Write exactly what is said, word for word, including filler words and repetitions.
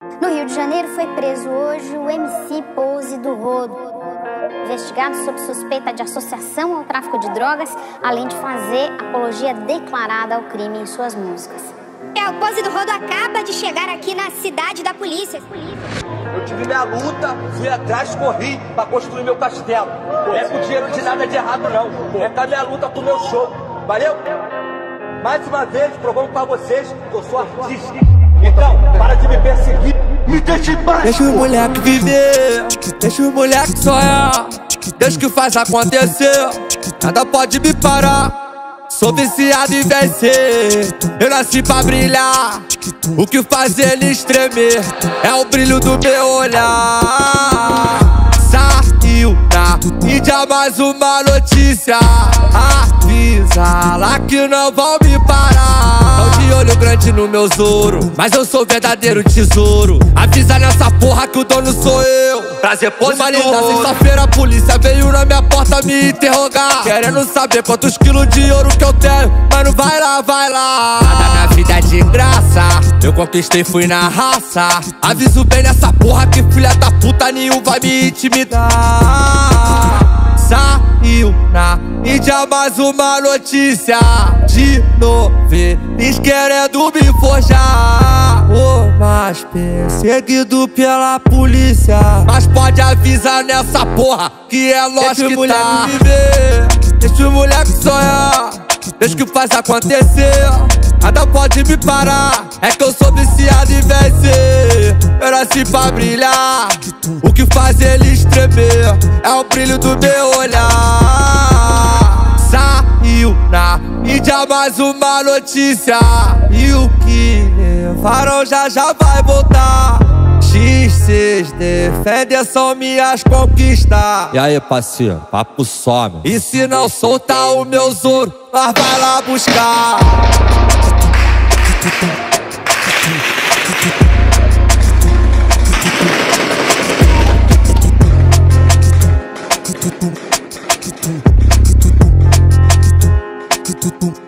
No Rio de Janeiro foi preso hoje o M C Pose do Rodo, investigado sob suspeita de associação ao tráfico de drogas, além de fazer apologia declarada ao crime em suas músicas. É, o Pose do Rodo acaba de chegar aqui na cidade da polícia. Eu tive minha luta, fui atrás, corri pra construir meu castelo. Não é com dinheiro de nada de errado, não. É com a minha luta pro meu show. Valeu? Mais uma vez, provando pra vocês que eu sou artista. Então, para de me perseguir. Me deixe em paz. Deixa o moleque viver, deixa o moleque sonhar. Deixa que faz acontecer, nada pode me parar. Sou viciado em vencer, eu nasci pra brilhar. O que faz eles tremer é o brilho do meu olhar. Saiu na mídia mais uma notícia, avisa lá que não vão me parar. Tão de olho grande no meu ouro, mas eu sou verdadeiro tesouro. Avisa nessa porra que o dono sou eu. Prazer, Pose do Rodo. Sexta-feira a polícia veio na minha porta me interrogar, querendo saber quantos quilos de ouro que eu tenho. Mano, vai lá, vai lá. Nada na vida é de graça, eu conquistei, fui na raça. Aviso bem nessa porra que filha da puta nenhum vai me intimidar. Saiu na mídia mais uma notícia de novelis querendo me forjar. O mais perseguido pela polícia, mas pode avisar nessa porra que é lógico que tá. Viver, deixa o moleque sonhar, deixa que faz acontecer, nada pode me parar. É que eu sou viciado em vencer, eu nasci pra brilhar. O que faz eles tremer é o brilho do meu olhar. Saiu na mídia mais uma notícia, e o que levaram já já vai voltar. X seis defende, são minhas conquistas. E aí, parceiro, papo some. E se não soltar o meu ouro, nós vai lá buscar. Tum